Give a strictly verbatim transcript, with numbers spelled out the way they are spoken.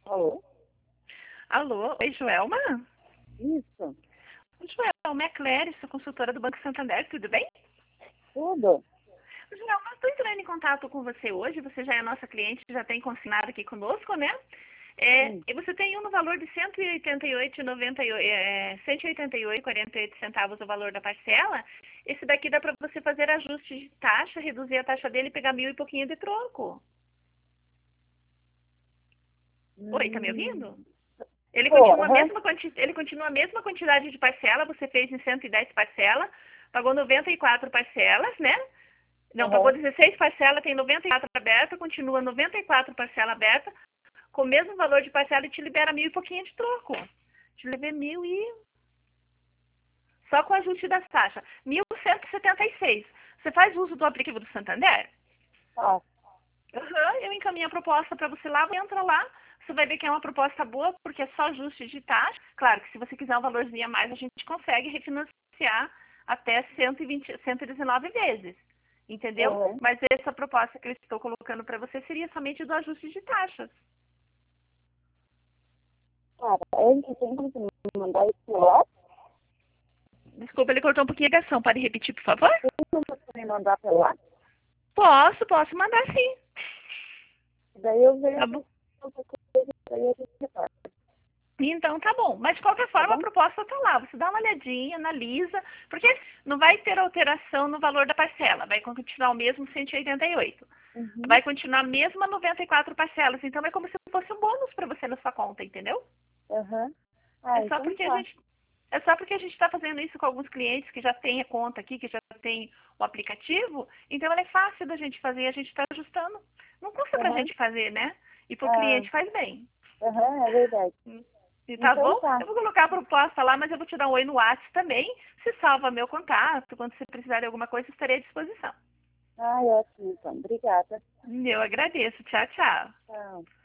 Alô? Alô, oi Joelma? Isso, Joelma, é Claire, sou consultora do Banco Santander, tudo bem? tudo? Joelma, estou entrando em contato com você hoje, você já é nossa cliente, já tem consignado aqui conosco, né? É, Sim. e você tem um no valor de cento e oitenta e oito, noventa e oito, é, cento e oitenta e oito, quarenta e oito centavos o valor da parcela. Esse daqui dá para você fazer ajuste de taxa, reduzir a taxa dele e pegar mil e pouquinho de troco. Oi, tá me ouvindo? Hum, Ele tô, continua, a aham. mesma quanti... ele continua a mesma quantidade de parcela, você fez em cento e dez parcelas, pagou noventa e quatro parcelas, né? Não, pagou Aham. dezesseis parcelas, tem noventa e quatro aberta, continua noventa e quatro parcelas aberta, com o mesmo valor de parcela e te libera mil e pouquinho de troco. Te levei mil e... Só com o ajuste das taxas. mil cento e setenta e seis. Você faz uso do aplicativo do Santander? Tá. Uhum, eu encaminho a proposta para você lá, entra lá, você vai ver que é uma proposta boa, porque é só ajuste de taxa. Claro que se você quiser um valorzinho a mais, a gente consegue refinanciar até cento e vinte, cento e dezenove vezes, entendeu? Aham. Mas essa proposta que eu estou colocando para você seria somente do ajuste de taxas. Cara, ele tem como você me mandar esse lá? Desculpa, ele cortou um pouquinho a ligação. Pode repetir, por favor? Tem como você me mandar pelo lá? Posso, posso mandar sim. Daí eu Tá vejo bom? qualquer coisa, daí a gente repara, Então tá bom. Mas de qualquer tá forma a bom? proposta tá lá. Você dá uma olhadinha, analisa, porque não vai ter alteração no valor da parcela. Vai continuar o mesmo cento e oitenta e oito. Uhum. Vai continuar a mesma noventa e quatro parcelas. Então é como se fosse um bônus para você na sua conta, entendeu? Aham. É Ah, só então porque a tá. gente é só porque a gente está fazendo isso com alguns clientes que já têm a conta aqui, que já tem o aplicativo. Então ela é fácil da gente fazer, a gente está ajustando. Não custa para a Aham. gente fazer, né? E para o Ah, cliente faz bem. aham, é verdade. E tá Então bom? tá. Eu vou colocar a proposta lá, mas eu vou te dar um oi no WhatsApp também. Você salva meu contato. Quando você precisar de alguma coisa, estarei à disposição. Ah, ótimo, então. Obrigada. Eu agradeço. Tchau, tchau. Tchau.